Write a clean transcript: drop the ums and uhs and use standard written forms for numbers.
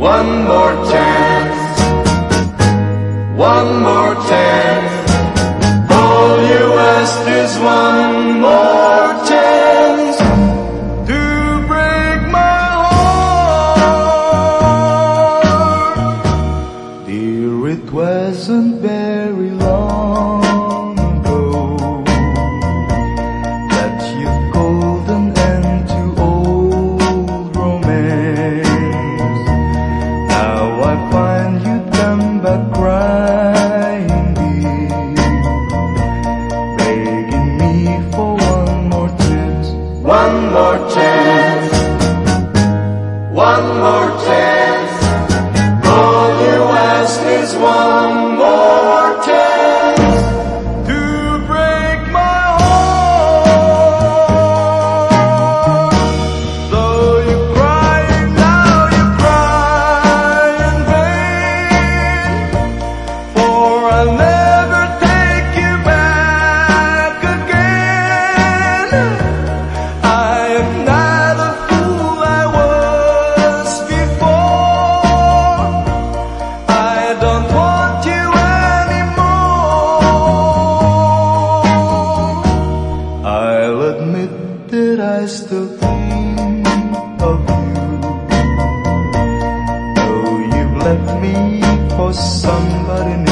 One more chance, one more chance. All you ask is one more chance to break my heart. Dear, it wasn't very long ago that you called an end to old romance. Now I find you come back crying, dear, begging me for one more chance. One more chance, one more chance. All you ask is one more chance to break my heart. Though you cry now, you cry in vain, for I'll never take you back again. I am not a fool I was before. I don't want you anymore. I'll admit that I still think of you, though you've left me for somebody new.